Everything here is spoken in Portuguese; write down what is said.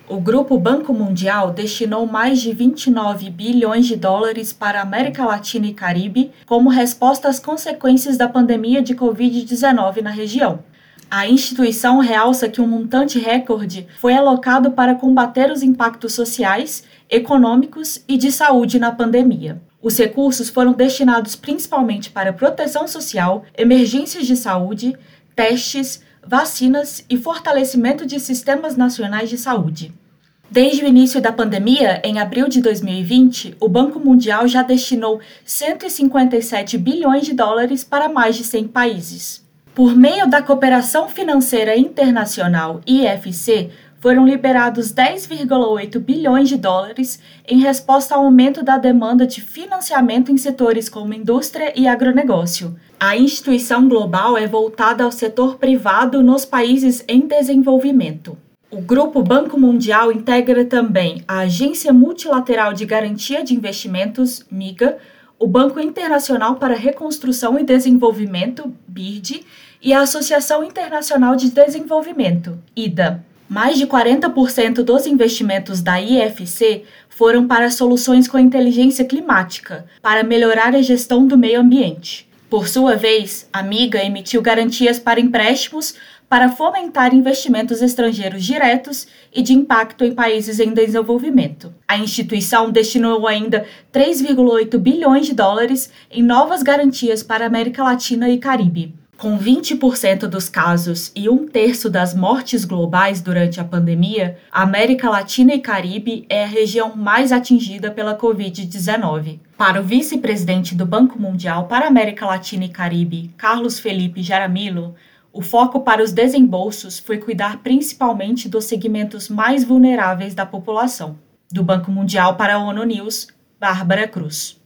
O Grupo Banco Mundial destinou mais de 29 bilhões de dólares para a América Latina e Caribe como resposta às consequências da pandemia de Covid-19 na região. A instituição realça que um montante recorde foi alocado para combater os impactos sociais, econômicos e de saúde na pandemia. Os recursos foram destinados principalmente para proteção social, emergências de saúde, testes, vacinas e fortalecimento de sistemas nacionais de saúde. Desde o início da pandemia, em abril de 2020, o Banco Mundial já destinou 157 bilhões de dólares para mais de 100 países. Por meio da Cooperação Financeira Internacional, IFC, foram liberados 10,8 bilhões de dólares em resposta ao aumento da demanda de financiamento em setores como indústria e agronegócio. A instituição global é voltada ao setor privado nos países em desenvolvimento. O Grupo Banco Mundial integra também a Agência Multilateral de Garantia de Investimentos, MIGA, o Banco Internacional para Reconstrução e Desenvolvimento, BIRD, e a Associação Internacional de Desenvolvimento, IDA. Mais de 40% dos investimentos da IFC foram para soluções com inteligência climática, para melhorar a gestão do meio ambiente. Por sua vez, a MIGA emitiu garantias para empréstimos para fomentar investimentos estrangeiros diretos e de impacto em países em desenvolvimento. A instituição destinou ainda 3,8 bilhões de dólares em novas garantias para a América Latina e Caribe. Com 20% dos casos e 1/3 das mortes globais durante a pandemia, a América Latina e Caribe é a região mais atingida pela Covid-19. Para o vice-presidente do Banco Mundial para a América Latina e Caribe, Carlos Felipe Jaramillo, o foco para os desembolsos foi cuidar principalmente dos segmentos mais vulneráveis da população. Do Banco Mundial para a ONU News, Bárbara Cruz.